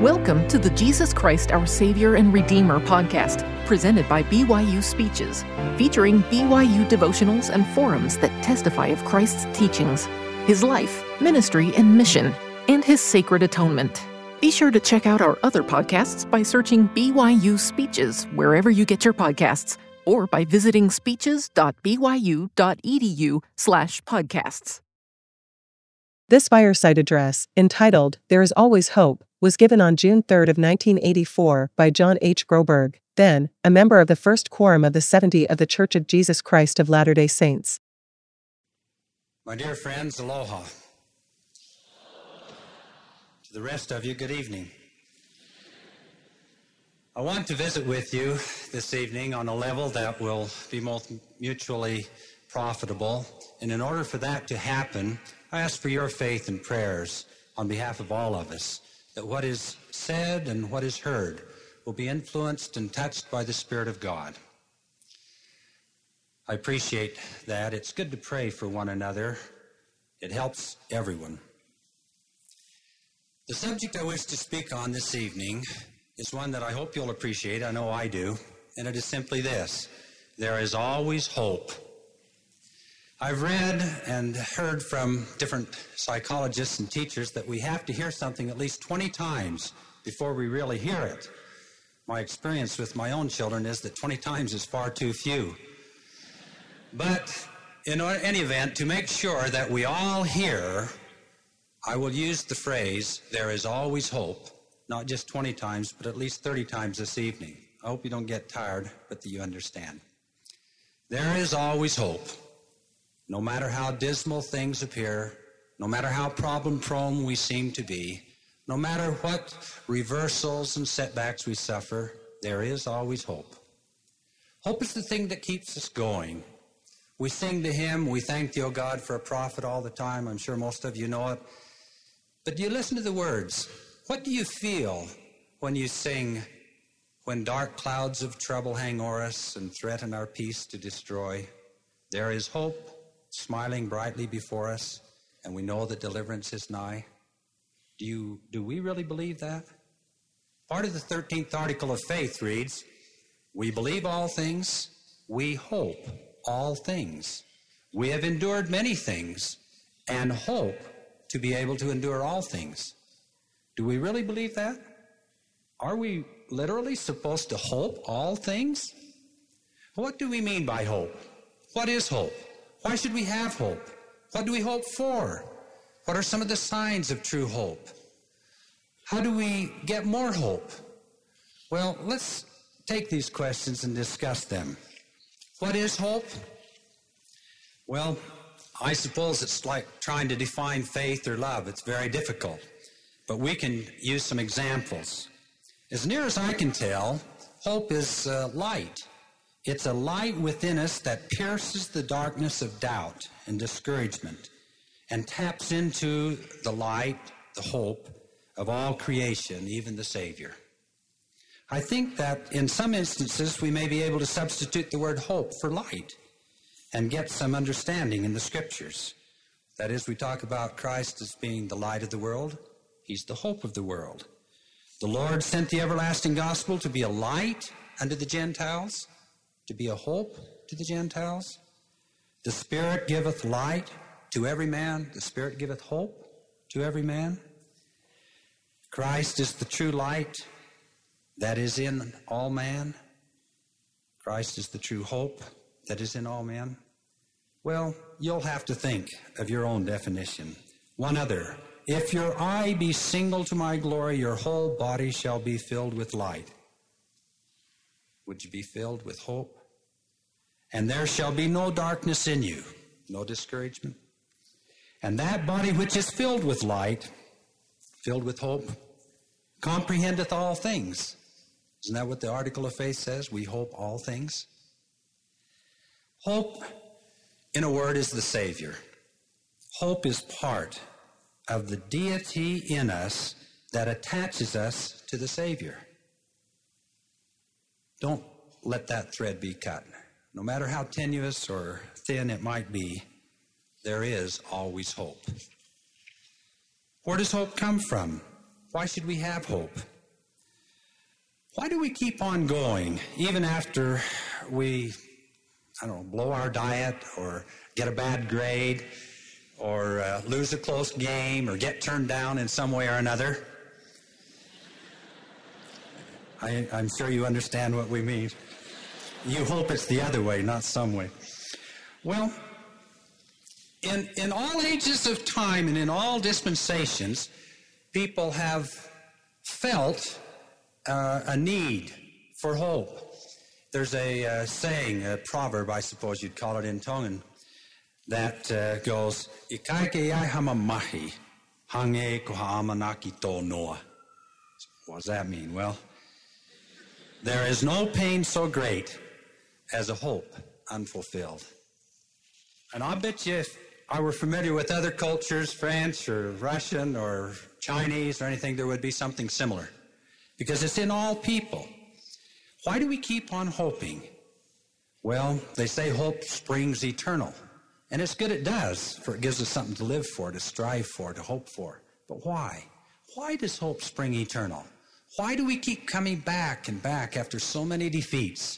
Welcome to the Jesus Christ Our Savior and Redeemer podcast, presented by BYU Speeches, featuring BYU devotionals and forums that testify of Christ's teachings, His life, ministry, and mission, and His sacred atonement. Be sure to check out our other podcasts by searching BYU Speeches wherever you get your podcasts, or by visiting speeches.byu.edu/podcasts. This fireside address, entitled There is Always Hope, was given on June 3 of 1984 by John H. Groberg, then a member of the First Quorum of the 70 of the Church of Jesus Christ of Latter-day Saints. My dear friends, aloha. To the rest of you, good evening. I want to visit with you this evening on a level that will be most mutually profitable, and in order for that to happen, I ask for your faith and prayers on behalf of all of us, that what is said and what is heard will be influenced and touched by the Spirit of God. I appreciate that. It's good to pray for one another. It helps everyone. The subject I wish to speak on this evening is one that I hope you'll appreciate. I know I do. And it is simply this: there is always hope. I've read and heard from different psychologists and teachers that we have to hear something at least 20 times before we really hear it. My experience with my own children is that 20 times is far too few. But in any event, to make sure that we all hear, I will use the phrase, there is always hope, not just 20 times, but at least 30 times this evening. I hope you don't get tired, but that you understand. There is always hope. No matter how dismal things appear, no matter how problem-prone we seem to be, no matter what reversals and setbacks we suffer, there is always hope. Hope is the thing that keeps us going. We sing the hymn, we thank thee, O God, for a prophet all the time. I'm sure most of you know it. But do you listen to the words? What do you feel when you sing, when dark clouds of trouble hang o'er us and threaten our peace to destroy? There is hope smiling brightly before us, and we know that deliverance is nigh. Do we really believe that? Part of the 13th article of faith reads, we believe all things, we hope all things. We have endured many things and hope to be able to endure all things. Do we really believe that? Are we literally supposed to hope all things? What do we mean by hope? What is hope? Why should we have hope? What do we hope for? What are some of the signs of true hope? How do we get more hope? Well, let's take these questions and discuss them. What is hope? Well, I suppose it's like trying to define faith or love. It's very difficult. But we can use some examples. As near as I can tell, hope is light. It's a light within us that pierces the darkness of doubt and discouragement and taps into the light, the hope of all creation, even the Savior. I think that in some instances we may be able to substitute the word hope for light and get some understanding in the Scriptures. That is, we talk about Christ as being the light of the world. He's the hope of the world. The Lord sent the everlasting gospel to be a light unto the Gentiles, to be a hope to the Gentiles. The Spirit giveth light to every man. The Spirit giveth hope to every man. Christ is the true light that is in all man. Christ is the true hope that is in all men. Well, you'll have to think of your own definition. One other. If your eye be single to my glory, your whole body shall be filled with light. Would you be filled with hope? And there shall be no darkness in you, no discouragement. And that body which is filled with light, filled with hope, comprehendeth all things. Isn't that what the article of faith says? We hope all things. Hope, in a word, is the Savior. Hope is part of the deity in us that attaches us to the Savior. Don't let that thread be cut. No matter how tenuous or thin it might be, there is always hope. Where does hope come from? Why should we have hope? Why do we keep on going even after we, blow our diet or get a bad grade or lose a close game or get turned down in some way or another? I'm sure you understand what we mean. You hope it's the other way, not some way. Well, in all ages of time and in all dispensations, people have felt a need for hope. There's a saying, a proverb, I suppose you'd call it in Tongan, that goes, "Ikaike ai hama mahi, hange ko haamanaki to noa." What does that mean? Well, there is no pain so great as a hope unfulfilled. And I bet you if I were familiar with other cultures, French or Russian or Chinese or anything, there would be something similar. Because it's in all people. Why do we keep on hoping? Well, they say hope springs eternal. And it's good it does, for it gives us something to live for, to strive for, to hope for. But why? Why does hope spring eternal? Why do we keep coming back and back after so many defeats?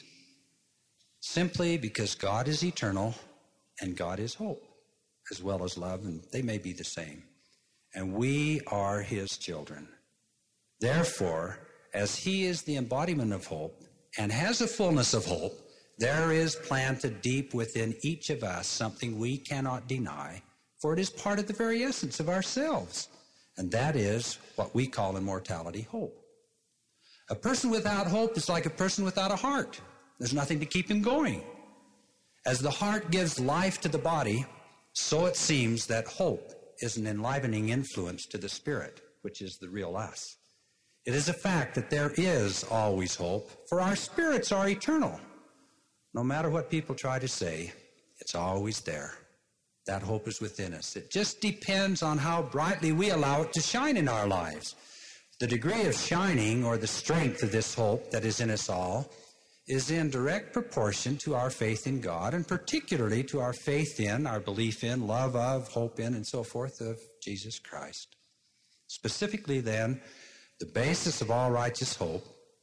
Simply because God is eternal and God is hope, as well as love, and they may be the same. And we are His children. Therefore, as He is the embodiment of hope and has a fullness of hope, there is planted deep within each of us something we cannot deny, for it is part of the very essence of ourselves. And that is what we call in mortality hope. A person without hope is like a person without a heart. There's nothing to keep him going. As the heart gives life to the body, so it seems that hope is an enlivening influence to the spirit, which is the real us. It is a fact that there is always hope, for our spirits are eternal. No matter what people try to say, it's always there. That hope is within us. It just depends on how brightly we allow it to shine in our lives. The degree of shining, or the strength of this hope that is in us all, is in direct proportion to our faith in God, and particularly to our faith in, our belief in, love of, hope in, and so forth of Jesus Christ. Specifically then, the basis of all righteous hope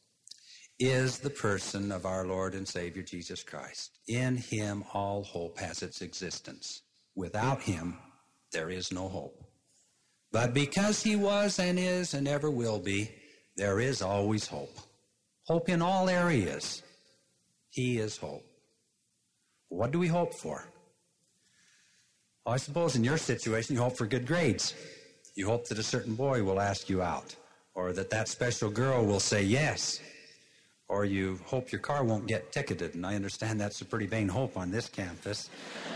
is the person of our Lord and Savior Jesus Christ. In Him all hope has its existence. Without Him, there is no hope. But because He was and is and ever will be, there is always hope. Hope in all areas. He is hope. What do we hope for? Well, I suppose in your situation, you hope for good grades. You hope that a certain boy will ask you out, or that special girl will say yes, or you hope your car won't get ticketed, and I understand that's a pretty vain hope on this campus.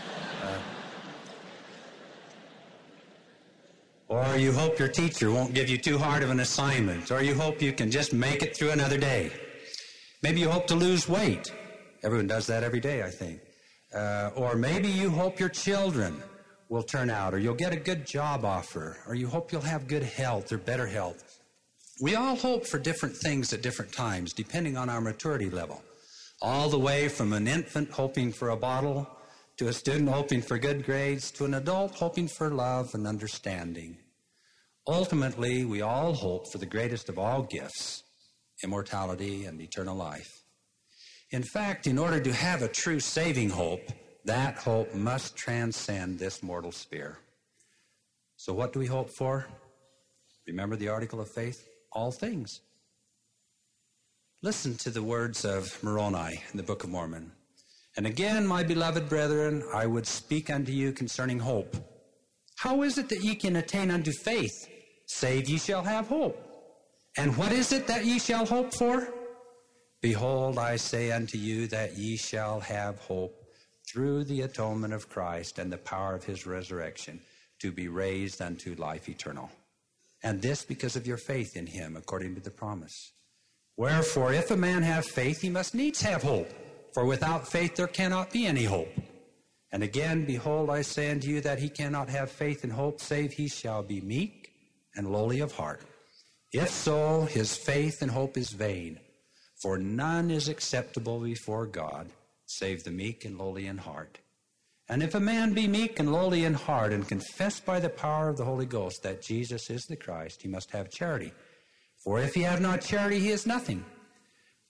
Or you hope your teacher won't give you too hard of an assignment, or you hope you can just make it through another day. Maybe you hope to lose weight. Everyone does that every day, I think. Or maybe you hope your children will turn out, or you'll get a good job offer, or you hope you'll have good health or better health. We all hope for different things at different times, depending on our maturity level. All the way from an infant hoping for a bottle, to a student hoping for good grades, to an adult hoping for love and understanding. Ultimately, we all hope for the greatest of all gifts, immortality and eternal life. In fact, in order to have a true saving hope, that hope must transcend this mortal sphere. So what do we hope for? Remember the article of faith? All things. Listen to the words of Moroni in the Book of Mormon. And again, my beloved brethren, I would speak unto you concerning hope. How is it that ye can attain unto faith, save ye shall have hope? And what is it that ye shall hope for? Behold, I say unto you that ye shall have hope through the atonement of Christ and the power of His resurrection, to be raised unto life eternal. And this because of your faith in Him, according to the promise. Wherefore, if a man have faith, he must needs have hope. For without faith there cannot be any hope. And again, behold, I say unto you that he cannot have faith and hope, save he shall be meek and lowly of heart. If so, his faith and hope is vain. For none is acceptable before God, save the meek and lowly in heart. And if a man be meek and lowly in heart, and confess by the power of the Holy Ghost that Jesus is the Christ, he must have charity. For if he have not charity, he is nothing.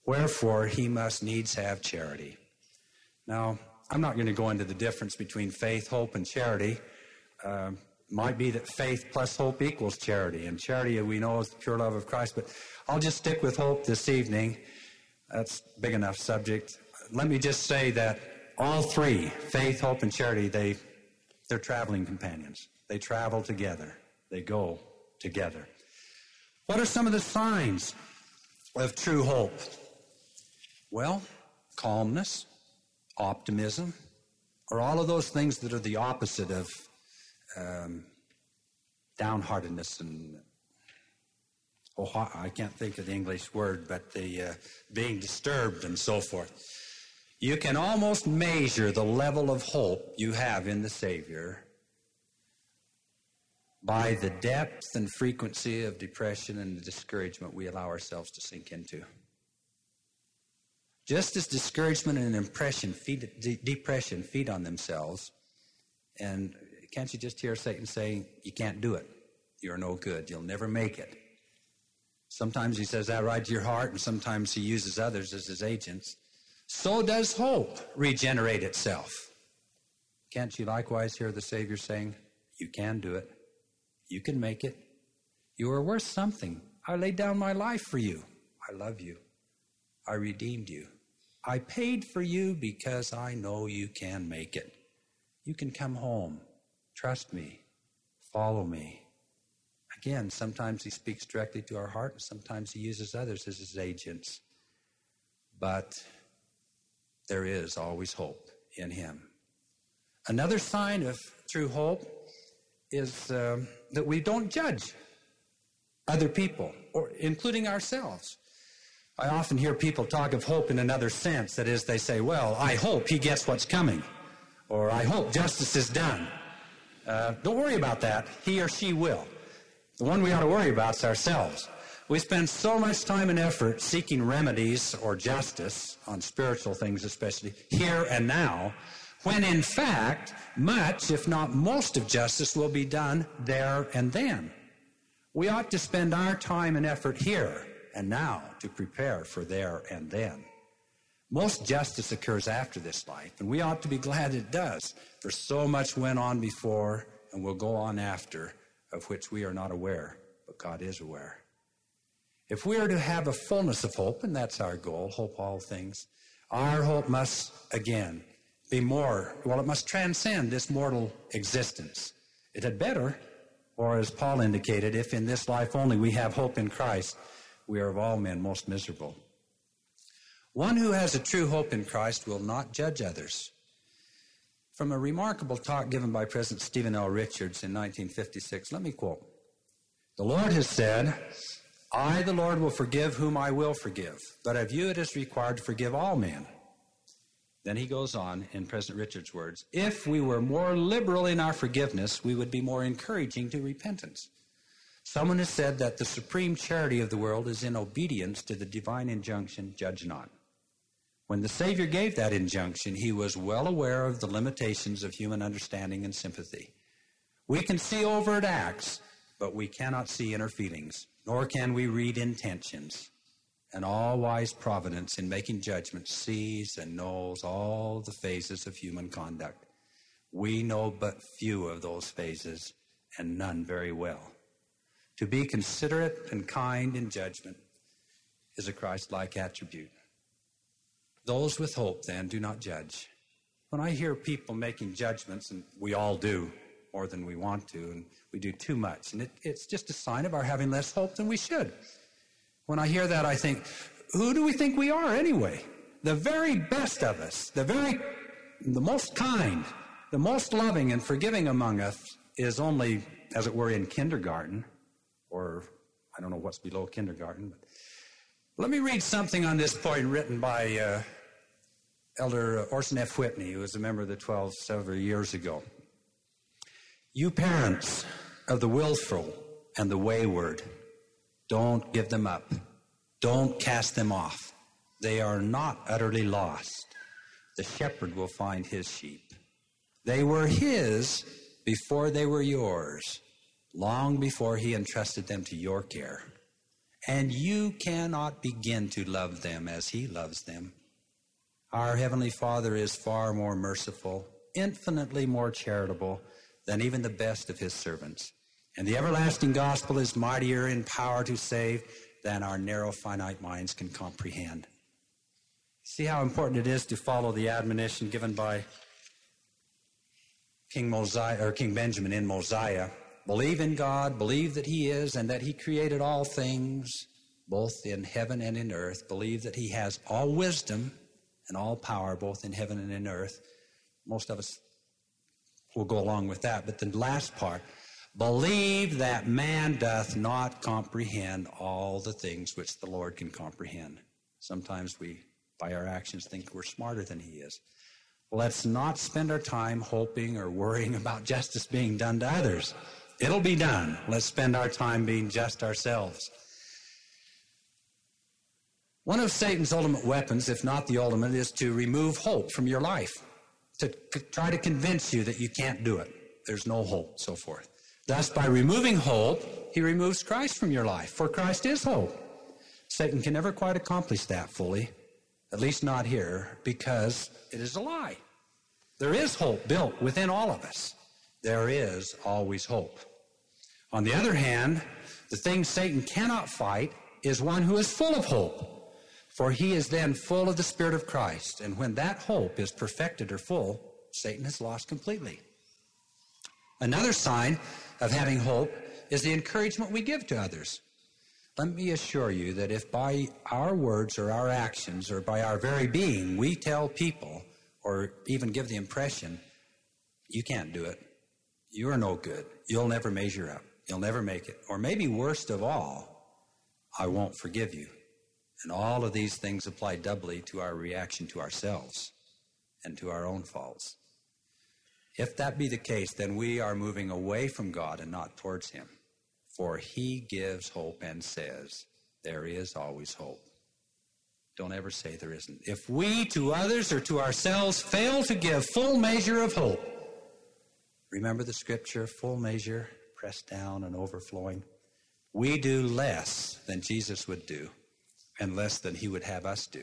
Wherefore he must needs have charity. Now, I'm not going to go into the difference between faith, hope, and charity. Might be that faith plus hope equals charity, and charity we know is the pure love of Christ, but I'll just stick with hope this evening. That's a big enough subject. Let me just say that all three, faith, hope, and charity, they're traveling companions. They travel together. They go together. What are some of the signs of true hope? Well, calmness, optimism, or all of those things that are the opposite of downheartedness and, I can't think of the English word, but the being disturbed and so forth. You can almost measure the level of hope you have in the Savior by the depth and frequency of depression and the discouragement we allow ourselves to sink into. Just as discouragement and depression feed on themselves, and can't you just hear Satan saying, you can't do it, you're no good, you'll never make it. Sometimes he says that right to your heart, and sometimes he uses others as his agents. So does hope regenerate itself. Can't you likewise hear the Savior saying, you can do it, you can make it, you are worth something. I laid down my life for you. I love you. I redeemed you. I paid for you because I know you can make it. You can come home. Trust me. Follow me. Again, sometimes he speaks directly to our heart, and sometimes he uses others as his agents. But there is always hope in him. Another sign of true hope is that we don't judge other people, or including ourselves. I often hear people talk of hope in another sense. That is, they say, well, I hope he gets what's coming. Or I hope justice is done. Don't worry about that. He or she will. The one we ought to worry about is ourselves. We spend so much time and effort seeking remedies or justice on spiritual things, especially here and now, when in fact, much, if not most of justice will be done there and then. We ought to spend our time and effort here and now to prepare for there and then. Most justice occurs after this life, and we ought to be glad it does, for so much went on before and will go on after, of which we are not aware, but God is aware. If we are to have a fullness of hope, and that's our goal, hope all things, our hope must, again, be more, it must transcend this mortal existence. It had better, or as Paul indicated, if in this life only we have hope in Christ, we are of all men most miserable. One who has a true hope in Christ will not judge others. From a remarkable talk given by President Stephen L. Richards in 1956, let me quote. The Lord has said, I, the Lord, will forgive whom I will forgive, but of you it is required to forgive all men. Then he goes on, in President Richards' words, if we were more liberal in our forgiveness, we would be more encouraging to repentance. Someone has said that the supreme charity of the world is in obedience to the divine injunction, judge not. When the Savior gave that injunction, he was well aware of the limitations of human understanding and sympathy. We can see overt acts, but we cannot see inner feelings, nor can we read intentions. And all-wise providence in making judgments sees and knows all the phases of human conduct. We know but few of those phases, and none very well. To be considerate and kind in judgment is a Christ-like attribute. Those with hope, then, do not judge. When I hear people making judgments, and we all do more than we want to, and we do too much, and it's just a sign of our having less hope than we should. When I hear that, I think, who do we think we are anyway? The very best of us, the most kind, the most loving and forgiving among us is only, as it were, in kindergarten, or I don't know what's below kindergarten. But let me read something on this point written by Elder Orson F. Whitney, who was a member of the 12 several years ago. You parents of the willful and the wayward, don't give them up. Don't cast them off. They are not utterly lost. The shepherd will find his sheep. They were his before they were yours, long before he entrusted them to your care. and you cannot begin to love them as he loves them. Our Heavenly Father is far more merciful, infinitely more charitable than even the best of his servants. And the everlasting gospel is mightier in power to save than our narrow, finite minds can comprehend. See how important it is to follow the admonition given by King Benjamin in Mosiah. Believe in God, believe that he is, and that he created all things, both in heaven and in earth. Believe that he has all wisdom and all power, both in heaven and in earth. Most of us will go along with that. But the last part, believe that man doth not comprehend all the things which the Lord can comprehend. Sometimes we, by our actions, think we're smarter than he is. Let's not spend our time hoping or worrying about justice being done to others. It'll be done. Let's spend our time being just ourselves. One of Satan's ultimate weapons, if not the ultimate, is to remove hope from your life, to try to convince you that you can't do it. There's no hope, so forth. Thus, by removing hope, he removes Christ from your life, for Christ is hope. Satan can never quite accomplish that fully, at least not here, because it is a lie. There is hope built within all of us. There is always hope. On the other hand, the thing Satan cannot fight is one who is full of hope. For he is then full of the Spirit of Christ. And when that hope is perfected or full, Satan has lost completely. Another sign of having hope is the encouragement we give to others. Let me assure you that if by our words or our actions or by our very being we tell people or even give the impression, you can't do it, you are no good, you'll never measure up, you'll never make it, or maybe worst of all, I won't forgive you. And all of these things apply doubly to our reaction to ourselves and to our own faults. If that be the case, then we are moving away from God and not towards him. For he gives hope and says, there is always hope. Don't ever say there isn't. If we to others or to ourselves fail to give full measure of hope, remember the scripture, full measure, pressed down and overflowing, we do less than Jesus would do, and less than he would have us do.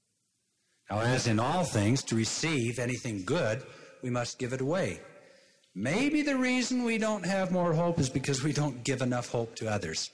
Now, as in all things, to receive anything good, we must give it away. Maybe the reason we don't have more hope is because we don't give enough hope to others.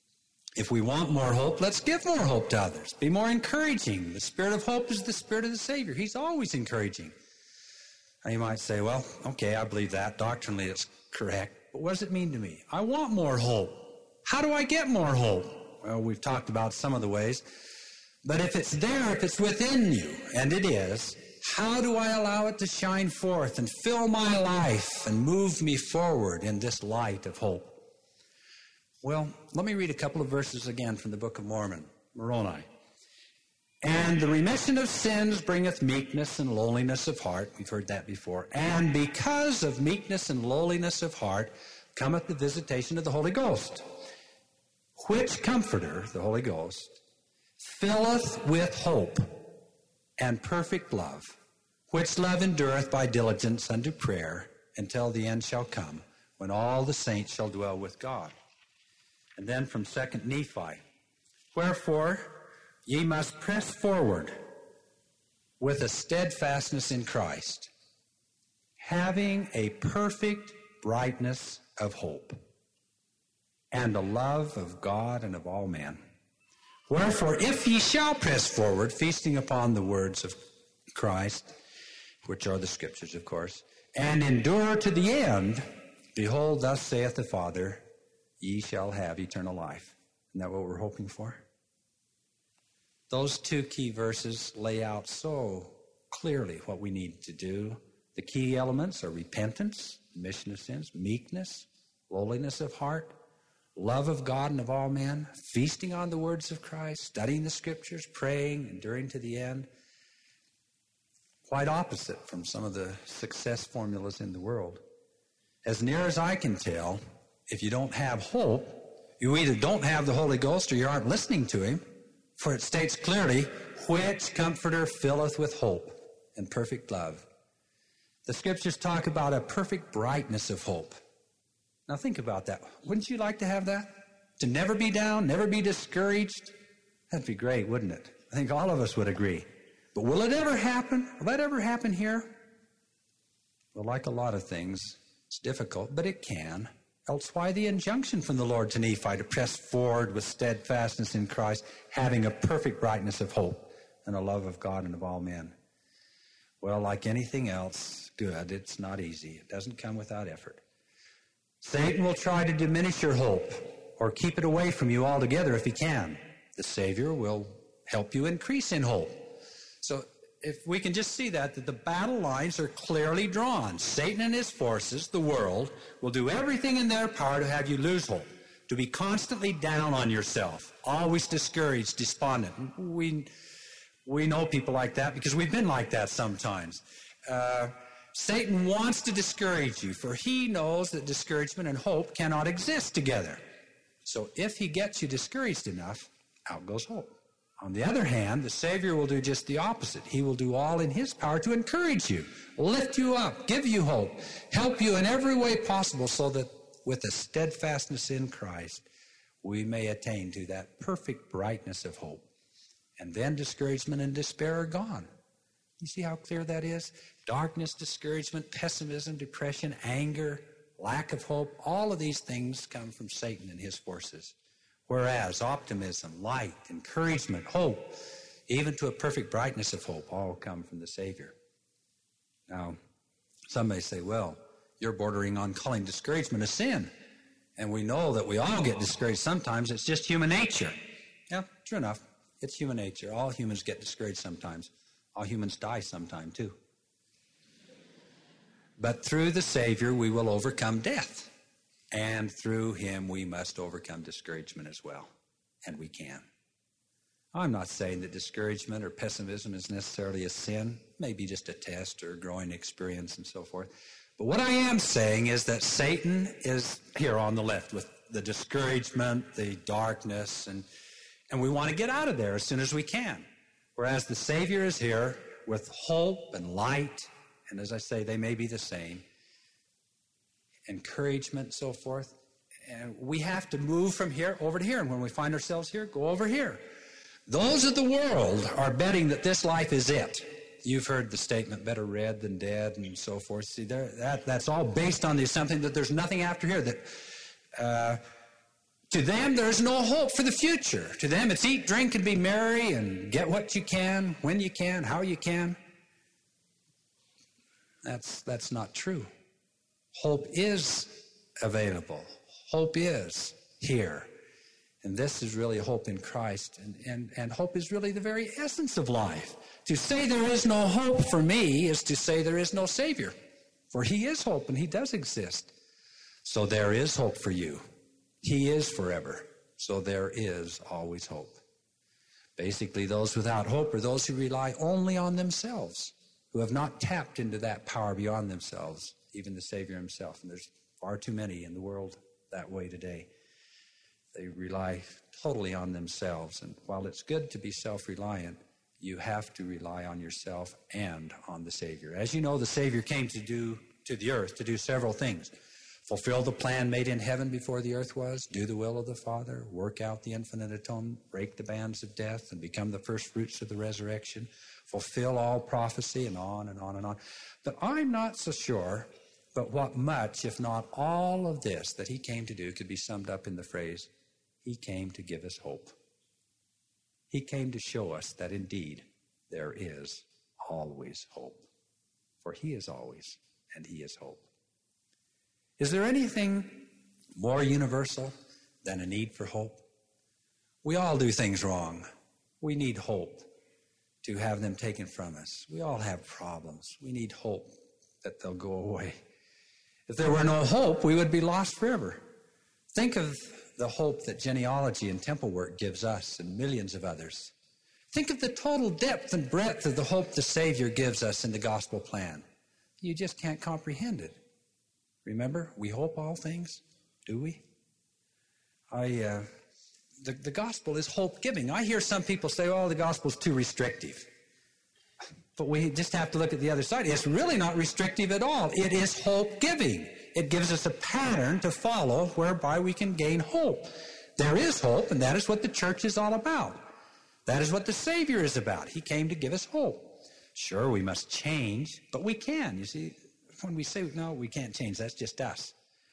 If we want more hope, let's give more hope to others. Be more encouraging. The Spirit of hope is the Spirit of the Savior. He's always encouraging. Now, you might say, well, okay, I believe that. Doctrinally, it's correct. But what does it mean to me? I want more hope. How do I get more hope? Well, we've talked about some of the ways. But if it's there, if it's within you, and it is, how do I allow it to shine forth and fill my life and move me forward in this light of hope? Well, let me read a couple of verses again from the Book of Moroni. And the remission of sins bringeth meekness and lowliness of heart. We've heard that before. And because of meekness and lowliness of heart cometh the visitation of the Holy Ghost, which Comforter, the Holy Ghost, filleth with hope and perfect love, which love endureth by diligence unto prayer, until the end shall come, when all the saints shall dwell with God. And then from 2 Nephi, wherefore ye must press forward with a steadfastness in Christ, having a perfect brightness of hope, and a love of God and of all men. Wherefore, if ye shall press forward, feasting upon the words of Christ, which are the Scriptures, of course, and endure to the end, behold, thus saith the Father, ye shall have eternal life. Isn't that what we're hoping for? Those two key verses lay out so clearly what we need to do. The key elements are repentance, remission of sins, meekness, lowliness of heart, love of God and of all men, feasting on the words of Christ, studying the Scriptures, praying, enduring to the end. Quite opposite from some of the success formulas in the world. As near as I can tell, if you don't have hope, you either don't have the Holy Ghost or you aren't listening to him, for it states clearly, which Comforter filleth with hope and perfect love. The Scriptures talk about a perfect brightness of hope. Now think about that. Wouldn't you like to have that? To never be down, never be discouraged? That'd be great, wouldn't it? I think all of us would agree. But will it ever happen? Will that ever happen here? Well, like a lot of things, it's difficult, but it can. Else why the injunction from the Lord to Nephi to press forward with steadfastness in Christ, having a perfect brightness of hope and a love of God and of all men? Well, like anything else, good, it's not easy. It doesn't come without effort. Satan will try to diminish your hope or keep it away from you altogether if he can. The Savior will help you increase in hope. So if we can just see that the battle lines are clearly drawn. Satan and his forces, the world, will do everything in their power to have you lose hope, to be constantly down on yourself, always discouraged, despondent. We know people like that because we've been like that sometimes. Satan wants to discourage you, for he knows that discouragement and hope cannot exist together. So if he gets you discouraged enough, out goes hope. On the other hand, the Savior will do just the opposite. He will do all in his power to encourage you, lift you up, give you hope, help you in every way possible so that with a steadfastness in Christ, we may attain to that perfect brightness of hope. And then discouragement and despair are gone. You see how clear that is? Darkness, discouragement, pessimism, depression, anger, lack of hope, all of these things come from Satan and his forces. Whereas optimism, light, encouragement, hope, even to a perfect brightness of hope, all come from the Savior. Now, some may say, well, you're bordering on calling discouragement a sin. And we know that we all get discouraged sometimes. It's just human nature. Yeah, true enough. It's human nature. All humans get discouraged sometimes. All humans die sometime too. But through the Savior, we will overcome death. And through him, we must overcome discouragement as well. And we can. I'm not saying that discouragement or pessimism is necessarily a sin. Maybe just a test or a growing experience and so forth. But what I am saying is that Satan is here on the left with the discouragement, the darkness, and we want to get out of there as soon as we can. Whereas the Savior is here with hope and light, and as I say, they may be the same, encouragement and so forth. And we have to move from here over to here. And when we find ourselves here, go over here. Those of the world are betting that this life is it. You've heard the statement, better red than dead and so forth. See, that's all based on the assumption that there's nothing after here. That to them, there's no hope for the future. To them, it's eat, drink, and be merry, and get what you can, when you can, how you can. That's not true. Hope is available. Hope is here. And this is really hope in Christ. And hope is really the very essence of life. To say there is no hope for me is to say there is no Savior. For he is hope and he does exist. So there is hope for you. He is forever. So there is always hope. Basically, those without hope are those who rely only on themselves, who have not tapped into that power beyond themselves, even the Savior himself. And there's far too many in the world that way today. They rely totally on themselves. And while it's good to be self-reliant, you have to rely on yourself and on the Savior. As you know, the Savior came to the earth to do several things. Fulfill the plan made in heaven before the earth was, do the will of the Father, work out the infinite atonement, break the bands of death, and become the first fruits of the resurrection, fulfill all prophecy, and on and on and on. But I'm not so sure but what much, if not all of this that he came to do could be summed up in the phrase, he came to give us hope. He came to show us that indeed there is always hope. For he is always, and he is hope. Is there anything more universal than a need for hope? We all do things wrong. We need hope to have them taken from us. We all have problems. We need hope that they'll go away. If there were no hope, we would be lost forever. Think of the hope that genealogy and temple work gives us and millions of others. Think of the total depth and breadth of the hope the Savior gives us in the gospel plan. You just can't comprehend it. Remember, we hope all things, do we? The gospel is hope-giving. I hear some people say, oh, the gospel is too restrictive. But we just have to look at the other side. It's really not restrictive at all. It is hope-giving. It gives us a pattern to follow whereby we can gain hope. there is hope, and that is what the church is all about. That is what the Savior is about. He came to give us hope. Sure, we must change, but we can. You see, when we say, no, we can't change, that's just us.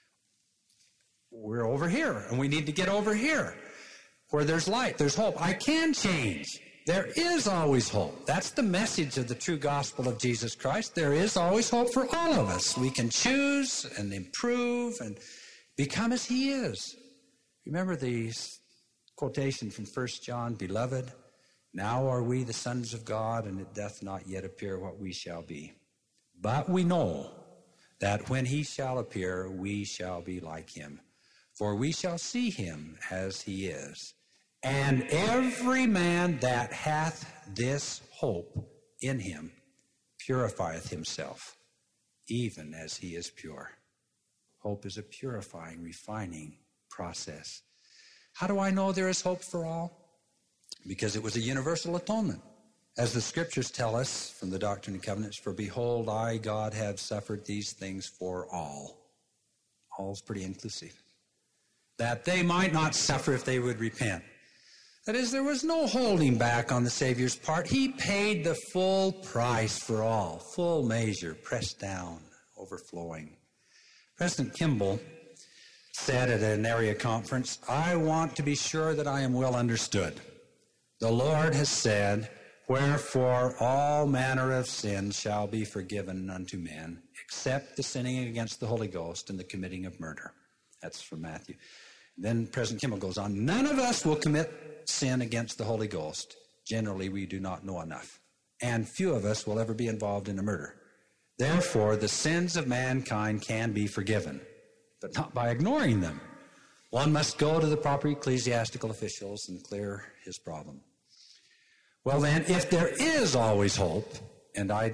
We're over here, and we need to get over here. Where there's light, there's hope. I can change. There is always hope. That's the message of the true gospel of Jesus Christ. There is always hope for all of us. We can choose and improve and become as He is. Remember the quotation from 1 John, "Beloved, now are we the sons of God, and it doth not yet appear what we shall be. But we know that when He shall appear, we shall be like Him. For we shall see Him as He is. And every man that hath this hope in Him purifieth himself, even as He is pure." Hope is a purifying, refining process. How do I know there is hope for all? Because it was a universal atonement. As the Scriptures tell us from the Doctrine and Covenants, "For behold, I, God, have suffered these things for all." All is pretty inclusive. That they might not suffer if they would repent. That is, there was no holding back on the Savior's part. He paid the full price for all, full measure, pressed down, overflowing. President Kimball said at an area conference, "I want to be sure that I am well understood. The Lord has said, 'Wherefore all manner of sin shall be forgiven unto men, except the sinning against the Holy Ghost and the committing of murder.'" That's from Matthew. Then President Kimball goes on, "None of us will commit sin against the Holy Ghost. Generally, we do not know enough. And few of us will ever be involved in a murder. Therefore, the sins of mankind can be forgiven, but not by ignoring them. One must go to the proper ecclesiastical officials and clear his problem." Well then, if there is always hope, and I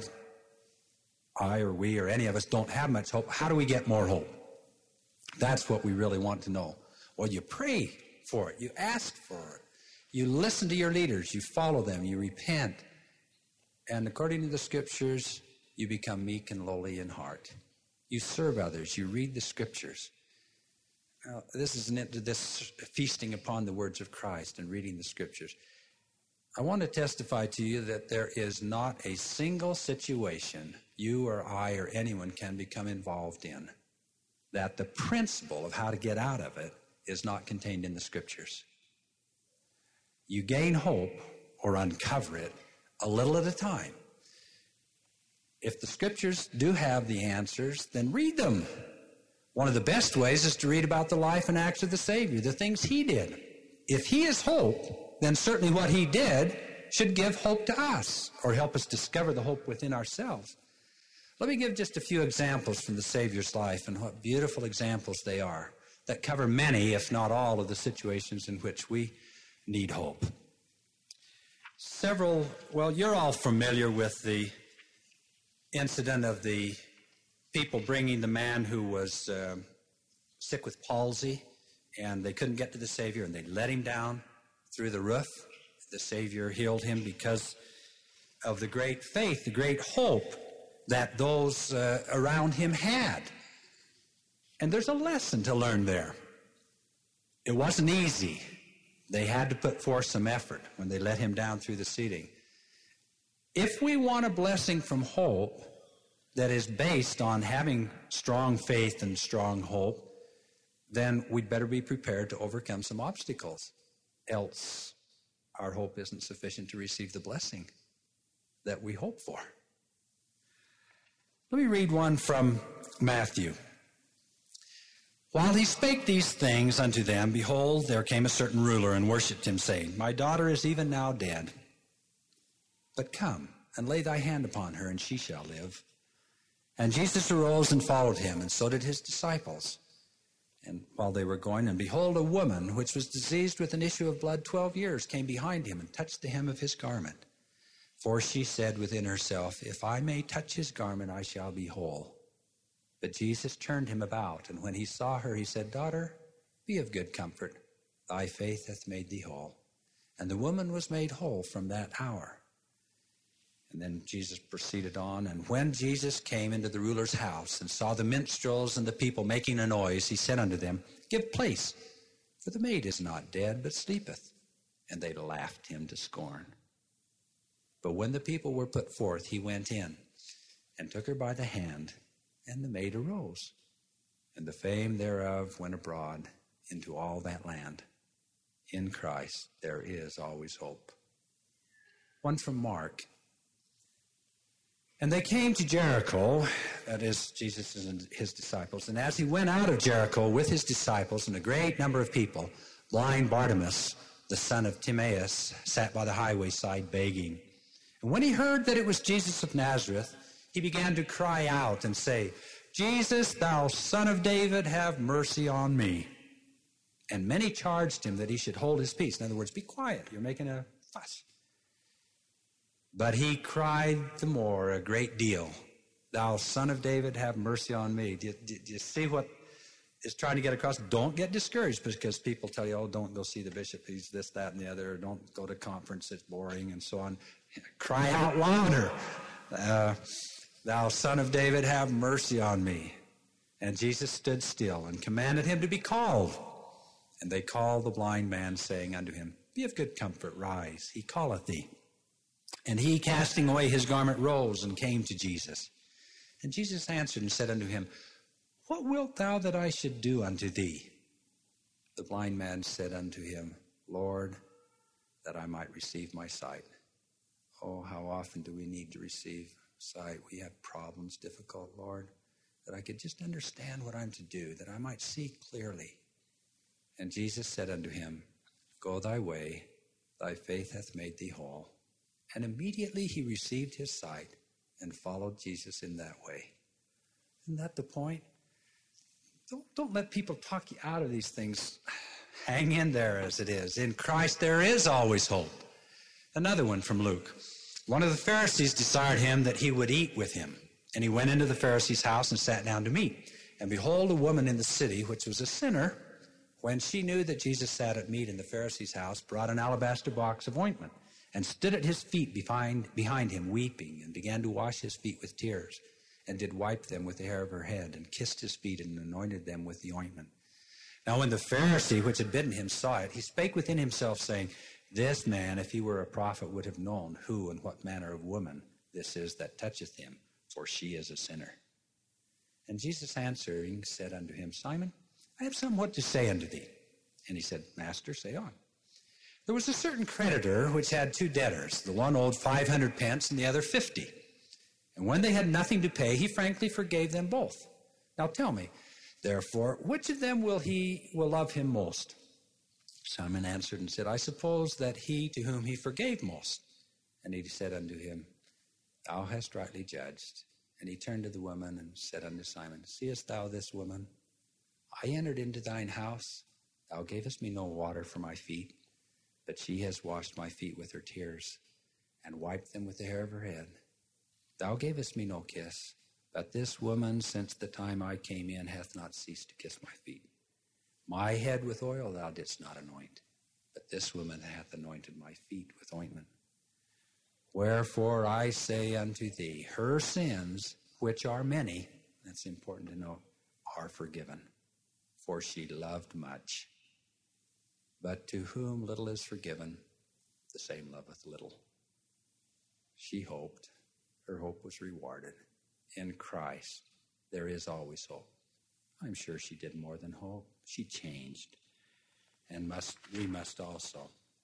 or we or any of us don't have much hope, how do we get more hope? That's what we really want to know. Well, you pray for it. You ask for it. You listen to your leaders. You follow them. You repent. And according to the Scriptures, you become meek and lowly in heart. You serve others. You read the Scriptures. Now, this is this feasting upon the words of Christ and reading the Scriptures. I want to testify to you that there is not a single situation you or I or anyone can become involved in that the principle of how to get out of it is not contained in the Scriptures. You gain hope or uncover it a little at a time. If the Scriptures do have the answers, then read them. One of the best ways is to read about the life and acts of the Savior, the things He did. If He is hope, then certainly what He did should give hope to us or help us discover the hope within ourselves. Let me give just a few examples from the Savior's life, and what beautiful examples they are that cover many, if not all, of the situations in which we need hope. You're all familiar with the incident of the people bringing the man who was sick with palsy, and they couldn't get to the Savior, and they let him down through the roof. The Savior healed him because of the great faith, the great hope that those around him had. And there's a lesson to learn there. It wasn't easy. They had to put forth some effort when they let him down through the seating. If we want a blessing from hope that is based on having strong faith and strong hope, then we'd better be prepared to overcome some obstacles. Else, our hope isn't sufficient to receive the blessing that we hope for. Let me read one from Matthew. "While he spake these things unto them, behold, there came a certain ruler and worshipped him, saying, My daughter is even now dead. But come, and lay thy hand upon her, and she shall live. And Jesus arose and followed him, and so did his disciples. And while they were going, and behold, a woman which was diseased with an issue of blood 12 years came behind him, and touched the hem of his garment. For she said within herself, If I may touch his garment, I shall be whole. But Jesus turned him about, and when he saw her, he said, Daughter, be of good comfort. Thy faith hath made thee whole. And the woman was made whole from that hour. And then Jesus proceeded on, and when Jesus came into the ruler's house and saw the minstrels and the people making a noise, he said unto them, Give place, For the maid is not dead, but sleepeth. And they laughed him to scorn. But when the people were put forth, he went in, and took her by the hand, and the maid arose. And the fame thereof went abroad into all that land. In Christ there is always hope. One from Mark. And they came to Jericho, that is, Jesus and his disciples. And as he went out of Jericho with his disciples and a great number of people, blind Bartimaeus, the son of Timaeus, sat by the highway side begging. And when he heard that it was Jesus of Nazareth, he began to cry out and say, Jesus, thou son of David, have mercy on me. And many charged him that he should hold his peace. In other words, be quiet, you're making a fuss. But he cried the more a great deal, thou son of David, have mercy on me. Do you see what is trying to get across? Don't get discouraged because people tell you, oh, don't go see the bishop, he's this, that, and the other. Or don't go to conference, it's boring, and so on. Cry out louder. Thou son of David, have mercy on me. And Jesus stood still and commanded him to be called. And they called the blind man, saying unto him, Be of good comfort, rise, he calleth thee. And he, casting away his garment, rose and came to Jesus. And Jesus answered and said unto him, What wilt thou that I should do unto thee? The blind man said unto him, Lord, that I might receive my sight. Oh, how often do we need to receive sight? We have problems, difficult, Lord, that I could just understand what I'm to do, that I might see clearly. And Jesus said unto him, Go thy way, thy faith hath made thee whole. And immediately he received his sight and followed Jesus in that way. Isn't that the point? Don't let people talk you out of these things. Hang in there as it is. In Christ there is always hope. Another one from Luke. One of the Pharisees desired him that he would eat with him. And he went into the Pharisee's house and sat down to meat. And behold, a woman in the city, which was a sinner, when she knew that Jesus sat at meat in the Pharisee's house, brought an alabaster box of ointment, and stood at his feet behind him, weeping, and began to wash his feet with tears, and did wipe them with the hair of her head, and kissed his feet, and anointed them with the ointment. Now when the Pharisee which had bidden him saw it, he spake within himself, saying, This man, if he were a prophet, would have known who and what manner of woman this is that toucheth him, for she is a sinner. And Jesus answering said unto him, Simon, I have somewhat to say unto thee. And he said, Master, say on. There was a certain creditor which had two debtors. The one owed 500 pence and the other 50. And when they had nothing to pay, he frankly forgave them both. Now tell me, therefore, which of them will love him most? Simon answered and said, I suppose that he to whom he forgave most. And he said unto him, Thou hast rightly judged. And he turned to the woman and said unto Simon, Seest thou this woman? I entered into thine house. Thou gavest me no water for my feet, but she has washed my feet with her tears, and wiped them with the hair of her head. Thou gavest me no kiss, but this woman, since the time I came in, hath not ceased to kiss my feet. My head with oil thou didst not anoint, but this woman hath anointed my feet with ointment. Wherefore I say unto thee, her sins, which are many, that's important to know, are forgiven, for she loved much. But to whom little is forgiven, the same loveth little. She hoped, her hope was rewarded. In Christ, there is always hope. I'm sure she did more than hope. She changed, and we must also.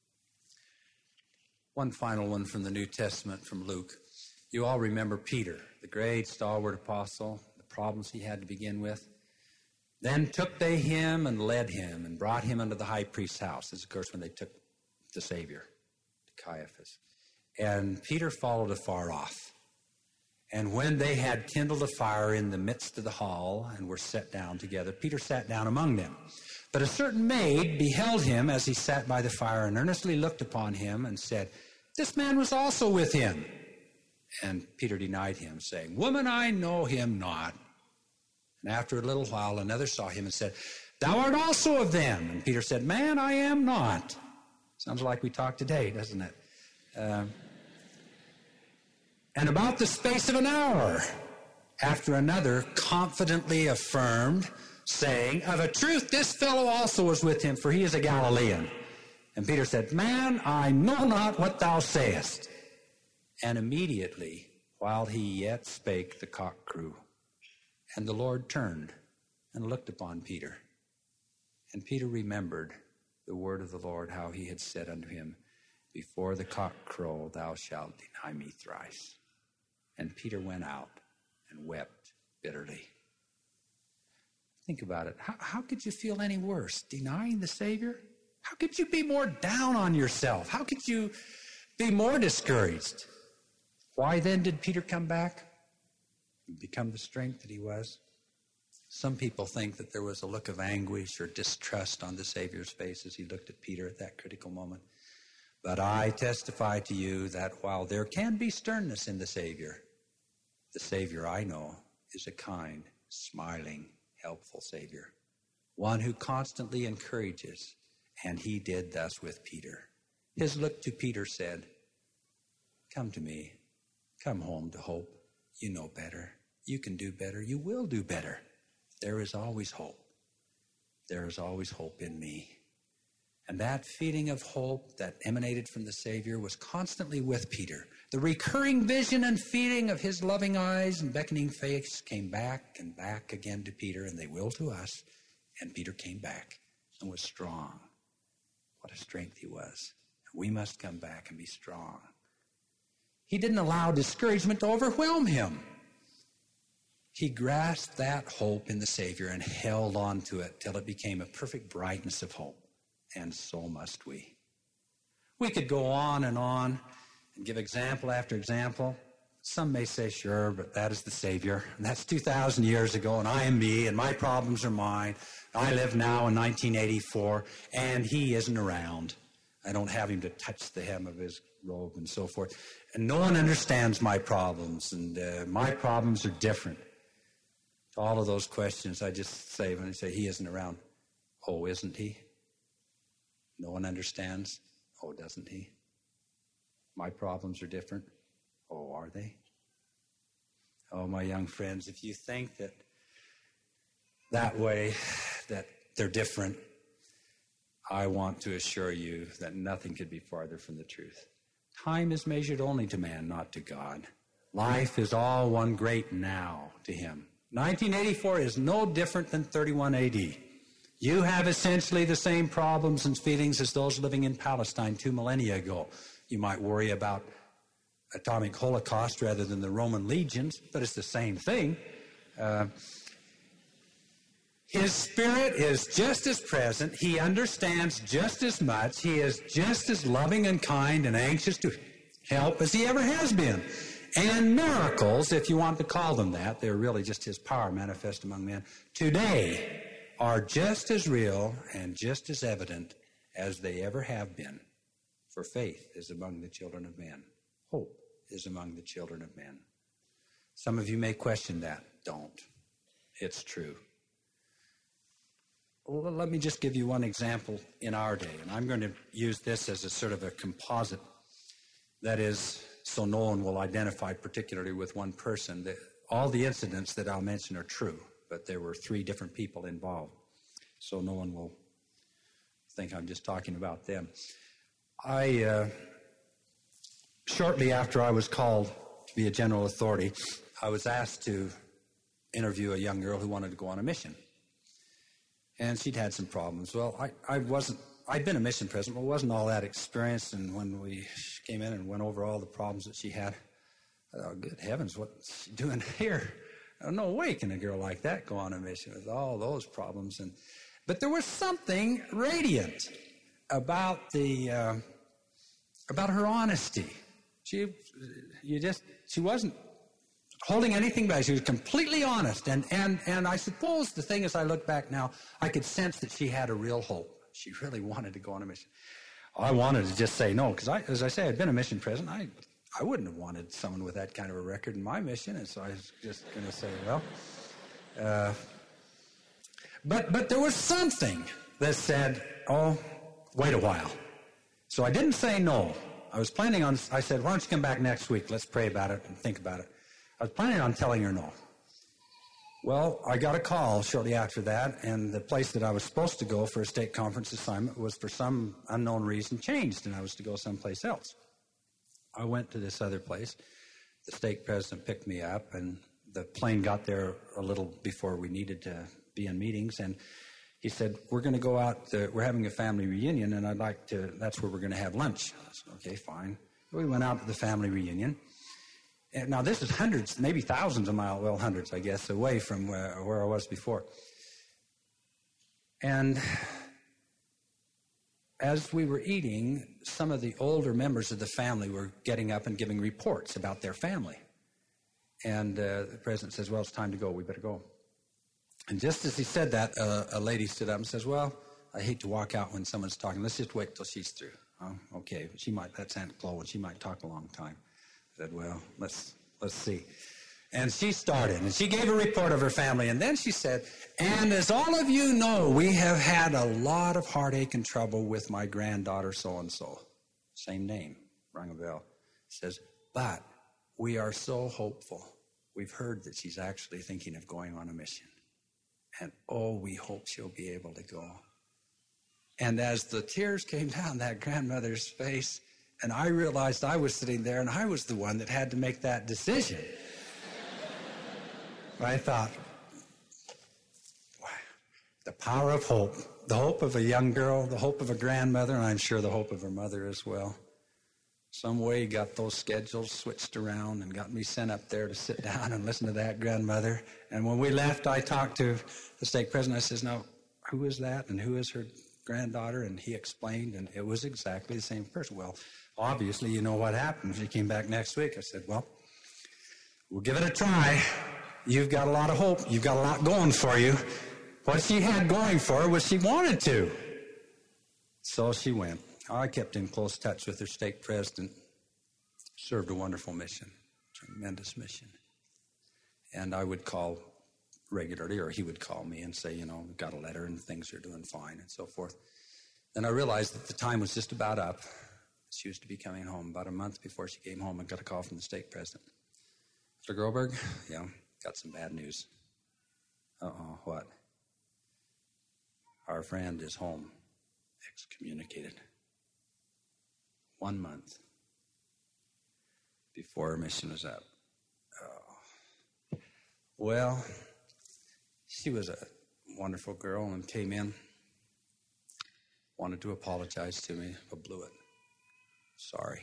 One final one from the New Testament from Luke. You all remember Peter, the great stalwart apostle, the problems he had to begin with. Then took they him and led him and brought him unto the high priest's house. This is, of course, when they took the Savior to Caiaphas. And Peter followed afar off. And when they had kindled a fire in the midst of the hall and were set down together, Peter sat down among them. But a certain maid beheld him as he sat by the fire and earnestly looked upon him and said, This man was also with him. And Peter denied him, saying, Woman, I know him not. And after a little while, another saw him and said, Thou art also of them. And Peter said, Man, I am not. Sounds like we talk today, doesn't it? And about the space of an hour, after another confidently affirmed, saying, of a truth this fellow also was with him, for he is a Galilean. And Peter said, Man, I know not what thou sayest. And immediately, while he yet spake, the cock crew. And the Lord turned and looked upon Peter. And Peter remembered the word of the Lord, how he had said unto him, Before the cock crow, thou shalt deny me thrice. And Peter went out and wept bitterly. Think about it. How could you feel any worse? Denying the Savior? How could you be more down on yourself? How could you be more discouraged? Why then did Peter come back and become the strength that he was? Some people think that there was a look of anguish or distrust on the Savior's face as he looked at Peter at that critical moment. But I testify to you that while there can be sternness in the Savior I know is a kind, smiling, helpful Savior, one who constantly encourages, and he did thus with Peter. His look to Peter said, Come to me, come home to hope. You know better. You can do better. You will do better. There is always hope. There is always hope in me. And that feeling of hope that emanated from the Savior was constantly with Peter. The recurring vision and feeling of his loving eyes and beckoning face came back and back again to Peter, and they will to us. And Peter came back and was strong. What a strength he was. We must come back and be strong. He didn't allow discouragement to overwhelm him. He grasped that hope in the Savior and held on to it till it became a perfect brightness of hope. And so must we. We could go on and give example after example. Some may say, sure, but that is the Savior. And that's 2,000 years ago, and I am me, and my problems are mine. I live now in 1984, and he isn't around. I don't have him to touch the hem of his robe and so forth. And no one understands my problems, and my problems are different. To all of those questions, I just say, when I say he isn't around, oh, isn't he? No one understands. Oh, doesn't he? My problems are different. Oh, are they? Oh, my young friends, if you think that way, that they're different, I want to assure you that nothing could be farther from the truth. Time is measured only to man, not to God. Life is all one great now to him. 1984 is no different than 31 AD. You have essentially the same problems and feelings as those living in Palestine 2 millennia ago. You might worry about atomic holocaust rather than the Roman legions, but it's the same thing. His Spirit is just as present. He understands just as much. He is just as loving and kind and anxious to help as he ever has been. And miracles, if you want to call them that, they're really just his power manifest among men, today are just as real and just as evident as they ever have been. For faith is among the children of men. Hope is among the children of men. Some of you may question that. Don't. It's true. Well, let me just give you one example in our day, and I'm going to use this as a sort of a composite. That is, so no one will identify particularly with one person. All the incidents that I'll mention are true, but there were 3 different people involved, so no one will think I'm just talking about them. Shortly after I was called to be a general authority, I was asked to interview a young girl who wanted to go on a mission. And she'd had some problems. Well, I'd been a mission president, but wasn't all that experienced. And when we came in and went over all the problems that she had, I thought, good heavens, what's she doing here? No way can a girl like that go on a mission with all those problems. But there was something radiant about her honesty. She wasn't holding anything back. She was completely honest. And I suppose the thing, as I look back now, I could sense that she had a real hope. She really wanted to go on a mission. I wanted to just say no, because as I say, I'd been a mission president. I wouldn't have wanted someone with that kind of a record in my mission. And so I was just going to say, well. But there was something that said, oh, wait a while. So I didn't say no. I said, why don't you come back next week? Let's pray about it and think about it. I was planning on telling her no. Well, I got a call shortly after that, and the place that I was supposed to go for a stake conference assignment was, for some unknown reason, changed, and I was to go someplace else. I went to this other place. The stake president picked me up, and the plane got there a little before we needed to be in meetings, and he said, we're going to go out, we're having a family reunion, and that's where we're going to have lunch. I said, okay, fine. We went out to the family reunion. And now this is hundreds, maybe thousands of miles, well, hundreds, I guess, away from where I was before. And as we were eating, some of the older members of the family were getting up and giving reports about their family. And the president says, well, it's time to go. We better go. And just as he said that, a lady stood up and says, well, I hate to walk out when someone's talking. Let's just wait till she's through. Oh, okay, that's Aunt Chloe, and she might talk a long time. I said, well, let's see. And she started, and she gave a report of her family, and then she said, and as all of you know, we have had a lot of heartache and trouble with my granddaughter so-and-so. Same name, rang a bell. Says, but we are so hopeful. We've heard that she's actually thinking of going on a mission. And oh, we hope she'll be able to go. And as the tears came down that grandmother's face, and I realized I was sitting there, and I was the one that had to make that decision. I thought, wow, the power of hope. The hope of a young girl, the hope of a grandmother, and I'm sure the hope of her mother as well. Some way got those schedules switched around and got me sent up there to sit down and listen to that grandmother. And when we left, I talked to the stake president. I says, now, who is that, and who is her granddaughter? And he explained, and it was exactly the same person. Well, obviously, you know what happened. She came back next week. I said, well, we'll give it a try. You've got a lot of hope. You've got a lot going for you. What she had going for her was she wanted to. So she went. I kept in close touch with her stake president. Served a wonderful mission, tremendous mission. And I would call regularly, or he would call me and say, you know, we've got a letter and things are doing fine and so forth. Then I realized that the time was just about up. She was to be coming home. About a month before she came home, I got a call from the stake president. Mr. Groberg, yeah, got some bad news. Uh-oh, what? Our friend is home, excommunicated. 1 month before her mission was up. Oh. Well, she was a wonderful girl and came in, wanted to apologize to me, but blew it. Sorry.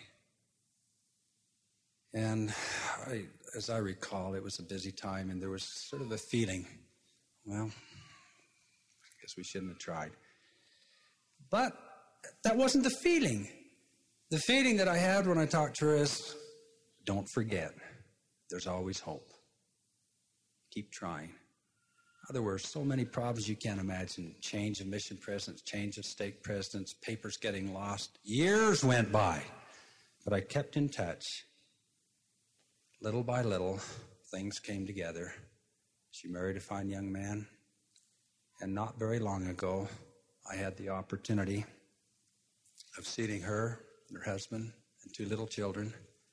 And as I recall, it was a busy time, and there was sort of a feeling, well, I guess we shouldn't have tried. But that wasn't the feeling. The feeling that I had when I talked to her is, don't forget, there's always hope. Keep trying. There were so many problems you can't imagine. Change of mission presidents, change of stake presidents, papers getting lost. Years went by, but I kept in touch. Little by little, things came together. She married a fine young man, and not very long ago, I had the opportunity of seeing her, her husband, and 2 little children.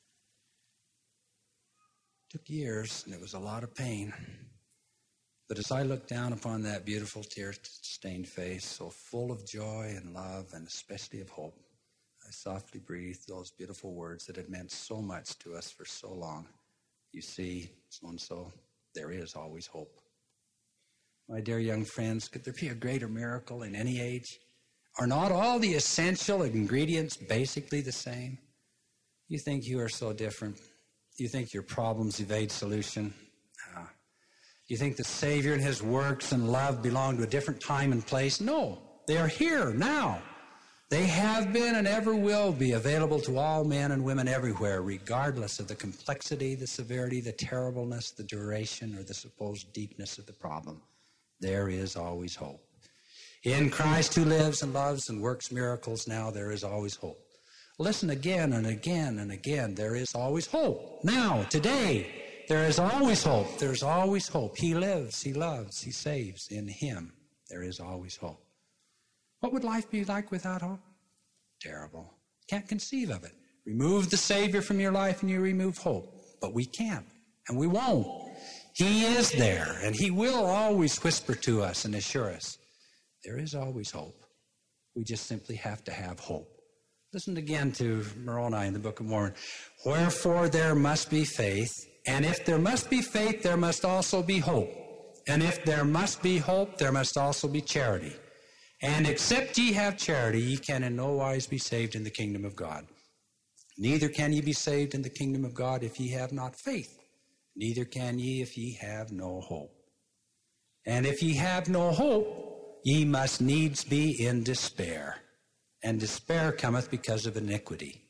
It took years, and it was a lot of pain. But as I looked down upon that beautiful tear-stained face, so full of joy and love, and especially of hope, I softly breathed those beautiful words that had meant so much to us for so long. You see, so-and-so, there is always hope. My dear young friends, could there be a greater miracle in any age? Are not all the essential ingredients basically the same? You think you are so different. You think your problems evade solution. You think the Savior and his works and love belong to a different time and place. No, they are here now. They have been and ever will be available to all men and women everywhere, regardless of the complexity, the severity, the terribleness, the duration, or the supposed deepness of the problem. There is always hope. In Christ who lives and loves and works miracles now, there is always hope. Listen again and again and again. There is always hope. Now, today, there is always hope. There's always hope. He lives, he loves, he saves. In him, there is always hope. What would life be like without hope? Terrible. Can't conceive of it. Remove the Savior from your life and you remove hope. But we can't, and we won't. He is there, and he will always whisper to us and assure us, there is always hope. We just simply have to have hope. Listen again to Moroni in the Book of Mormon. Wherefore there must be faith, and if there must be faith, there must also be hope. And if there must be hope, there must also be charity. And except ye have charity, ye can in no wise be saved in the kingdom of God. Neither can ye be saved in the kingdom of God if ye have not faith. Neither can ye if ye have no hope. And if ye have no hope, ye must needs be in despair. And despair cometh because of iniquity.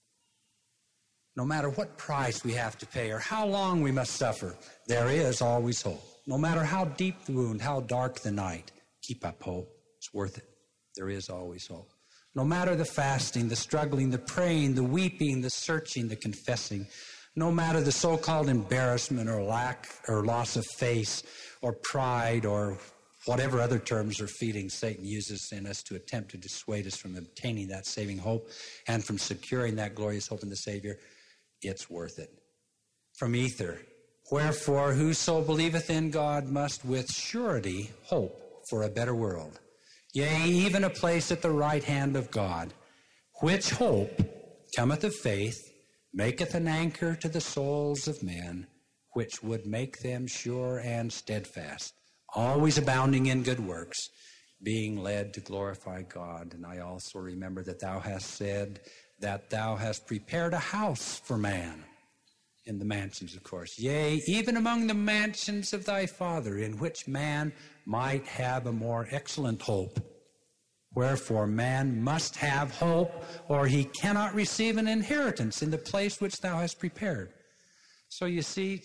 No matter what price we have to pay or how long we must suffer, there is always hope. No matter how deep the wound, how dark the night, keep up hope. It's worth it. There is always hope. No matter the fasting, the struggling, the praying, the weeping, the searching, the confessing, no matter the so-called embarrassment or lack or loss of faith or pride or whatever other terms or feelings Satan uses in us to attempt to dissuade us from obtaining that saving hope and from securing that glorious hope in the Savior, it's worth it. From Ether, wherefore whoso believeth in God must with surety hope for a better world, yea, even a place at the right hand of God, which hope cometh of faith, maketh an anchor to the souls of men, which would make them sure and steadfast, always abounding in good works, being led to glorify God. And I also remember that thou hast said that thou hast prepared a house for man, in the mansions, of course, yea, even among the mansions of thy Father, in which man might have a more excellent hope. Wherefore man must have hope, or he cannot receive an inheritance in the place which thou hast prepared. So you see,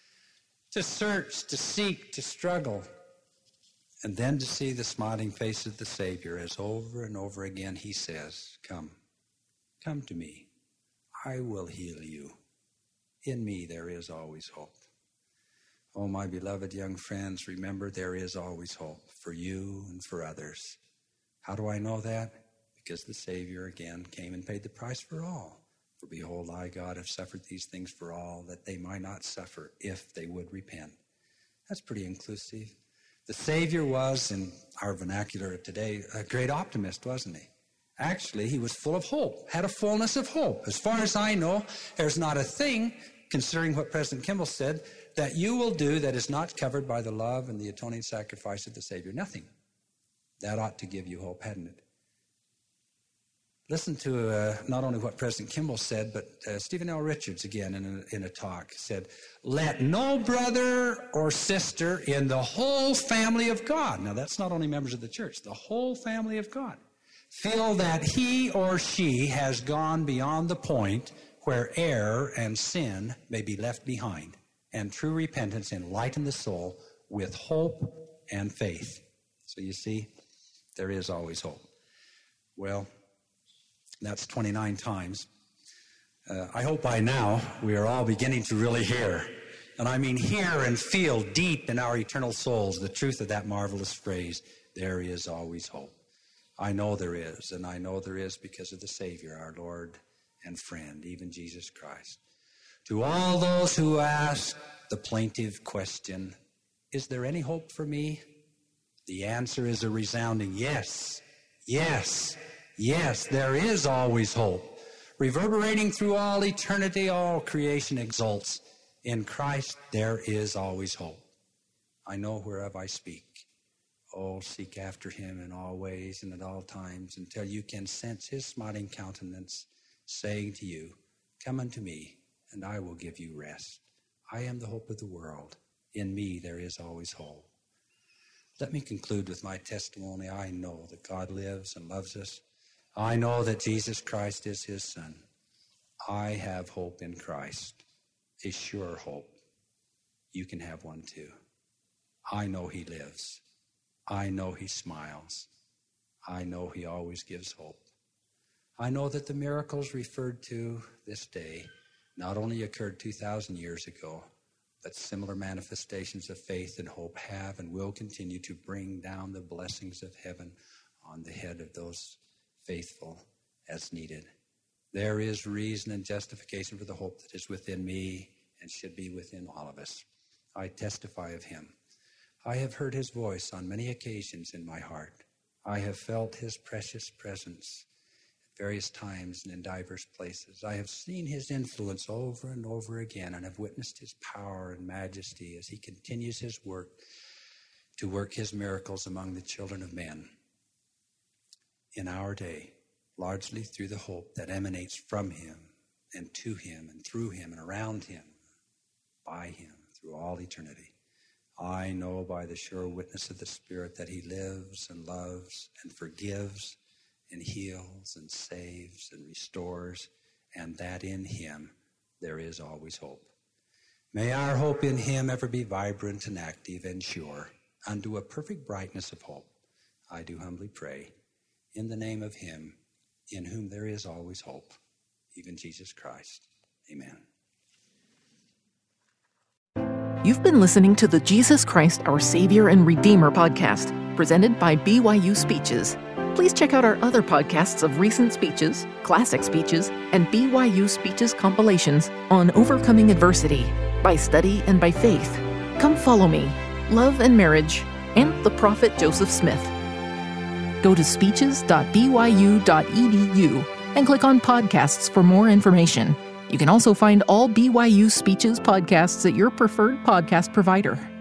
to search, to seek, to struggle, and then to see the smiling face of the Savior as over and over again he says, come to me, I will heal you. In me there is always hope. Oh, my beloved young friends, remember there is always hope for you and for others. How do I know that? Because the Savior again came and paid the price for all. For behold, I, God, have suffered these things for all, that they might not suffer if they would repent. That's pretty inclusive. The Savior was, in our vernacular today, a great optimist, wasn't he? Actually, he was full of hope, had a fullness of hope. As far as I know, there's not a thing, considering what President Kimball said, that you will do that is not covered by the love and the atoning sacrifice of the Savior. Nothing. That ought to give you hope, hadn't it? Listen to not only what President Kimball said, but Stephen L. Richards again in a talk said, let no brother or sister in the whole family of God, now that's not only members of the church, the whole family of God, feel that he or she has gone beyond the point where error and sin may be left behind, and true repentance enlighten the soul with hope and faith. So you see, there is always hope. Well, that's 29 times. I hope by now we are all beginning to really hear, and I mean hear and feel deep in our eternal souls the truth of that marvelous phrase, there is always hope. I know there is, and I know there is because of the Savior, our Lord and friend, even Jesus Christ. To all those who ask the plaintive question, is there any hope for me? The answer is a resounding yes, yes, yes, there is always hope. Reverberating through all eternity, all creation exults. In Christ there is always hope. I know whereof I speak. Oh, seek after him in all ways and at all times until you can sense his smiling countenance saying to you, come unto me and I will give you rest. I am the hope of the world. In me there is always hope. Let me conclude with my testimony. I know that God lives and loves us. I know that Jesus Christ is his Son. I have hope in Christ, a sure hope. You can have one too. I know he lives. I know he smiles. I know he always gives hope. I know that the miracles referred to this day not only occurred 2,000 years ago, but similar manifestations of faith and hope have and will continue to bring down the blessings of heaven on the head of those faithful as needed. There is reason and justification for the hope that is within me and should be within all of us. I testify of him. I have heard his voice on many occasions in my heart. I have felt his precious presence at various times and in diverse places. I have seen his influence over and over again and have witnessed his power and majesty as he continues his work to work his miracles among the children of men in our day, largely through the hope that emanates from him and to him and through him and around him, by him, through all eternity. I know by the sure witness of the Spirit that he lives and loves and forgives and heals and saves and restores, and that in him there is always hope. May our hope in him ever be vibrant and active and sure, unto a perfect brightness of hope. I do humbly pray, in the name of him in whom there is always hope, even Jesus Christ. Amen. You've been listening to the Jesus Christ, Our Savior and Redeemer podcast, presented by BYU Speeches. Please check out our other podcasts of recent speeches, classic speeches, and BYU Speeches compilations on overcoming adversity, by study and by faith, Come Follow Me, Love and Marriage, and The Prophet Joseph Smith. Go to speeches.byu.edu and click on podcasts for more information. You can also find all BYU Speeches podcasts at your preferred podcast provider.